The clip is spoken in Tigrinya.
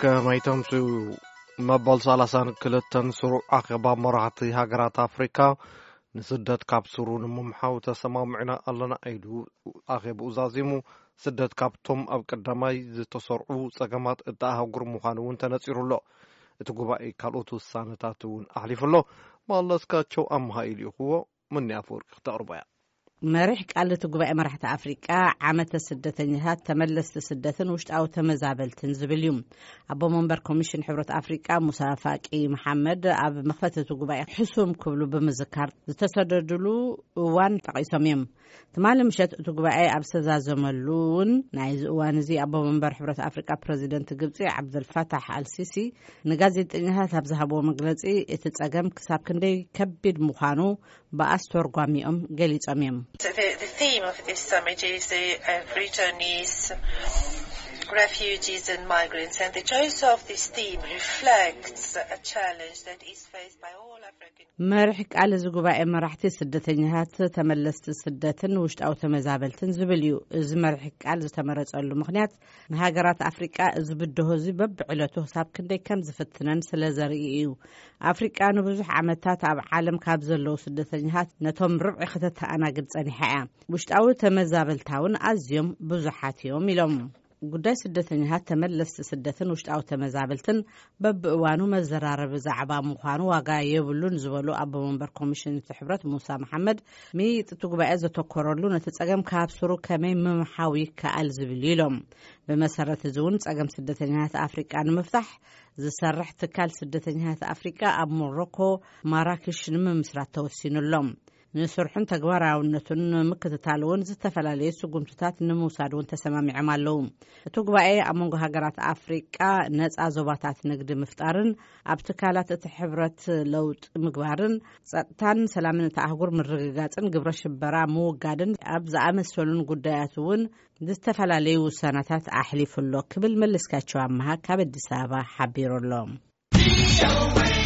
ማይተምሱ መበል 32 ስሩዕ አኸባ መራሕቲ ሃገራት አፍሪካ ንስደት ካብ ስሩ ንምምሓው ተሰማምዕና ኣለና ኢሉ አኸብ ኡዛዚሙ ስደት ካብቶም ኣብ ቀዳማይ ዝተሰርዑ ጸገማት እተኣህጉር ምዃኑን ተነጺሩሎ እቲ ጉባኤ ካልኦት ውሳነታት እውን ኣሕሊፉሎ ማለስካቸው ኣምሃኢል ይኹዎ ምን ያፈርቅ ተቅርበያ مرح قالت ጉባኤ መራሕቲ አፍሪካ ዓመተ ስደተኛታት ተመለስቲ ስደትን ውሽጣዊ ተመዛበልትን ዝብልዩም አቦ መንበር ኮሚሽን ሕብረት አፍሪካ ሙሳ ፋቂ መሐመድ ኣብ መክፈተቱ ጉባኤ ሕሱም ክብሉ ብምዝካር ዝተሰደድሉ እዋን ጠቂሶም እዮም ትማል ምሸት እቲ ጉባኤ ኣብ ዝተዛዘመሉን ናይዚ እዋን እዚ አቦ መንበር ሕብረት አፍሪካ ፕሬዚደንት ግብፂ ዓብደልፋታሕ አልሲሲ ንጋዜጠኛታት ኣብ ዝሃብዎ መግለጺ እቲ ጸገም ክሳብ ክንደይ ከቢድ ምዃኑ በአስተርጓሚኦም ገሊጾም እዮም The theme of this summit is the returnees, refugees and migrants, and the choice of this theme reflects a challenge that is faced by all African مرح قال እዚ ጉባኤ መራሕቲ ስደተኛታት ተመለስቲ ስደትን ውሽጣዊ ተመዛበልትን ዝብልዩ እዚ መርሕ ቃል ዝተመረጸሉ ምኽንያት ንሃገራት አፍሪካ እዚ ብድሆ እዚ በብዕለቱ ሂሳብ ክንደይ ከም ዝፍትነን ስለዘርኢ እዩ አፍሪካ ንብዙሕ ዓመታት ኣብ ዓለም ካብ ዘለዉ ስደተኛታት ነቶም ርብዒ ከተተኣናግድ ጸኒሓ እያ ውሽጣዊ ተመዛበልታውን ኣዝዮም ብዙሓት እዮም ኢሎም ጉዳይ ስደተኛታት ተመለስቲ ስደትን ውሽጣዊ ተመዛበልትን በብእዋኑ መዘራረብ ዛዕባ ምዃኑ ዋጋ የብሉን ዝበሉ አቦ መንበር ኮሚሽን ሕብረት ሙሳ መሐመድ ሚጥ ጉባኤ ዘተኮረሉ ነቲ ጸገም ካብ ስሩ ከመይ ምምሓዊ ከኣል ዝብል ኢሎም በመሰረት ዝውን ጸገም ስደተኛታት አፍሪካ ንምፍታሕ ዝሰርሕ ትካል ስደተኛታት አፍሪካ ኣብ ሞሮኮ ማራኬሽ ንምስራት ተወሲኑሎም ንስርሑን ተግባራውነቱን ምክትታልውን ዝተፈላለየ ስጉምትታት ንምውሳድውን ተሰማሚዖም ኣለዉ እቲ ጉባኤ ኣብ መንጎ ሃገራት አፍሪካ ነፃ ዞባታት ንግዲ ምፍጣርን ኣብ ትካላት እቲ ሕብረት ለውጥ ምግባርን ጸጥታን ሰላምን ተኣህጉር ምርግጋጽን ግብረ ሽበራ ምውጋድን ኣብ ዝኣመሰሉን ጉዳያት እውን ዝተፈላለየ ውሳነታት ኣሕሊፉሎ ክብል መለስካቸው ኣማሃ ካብ አዲስ አበባ ሓቢሩሎም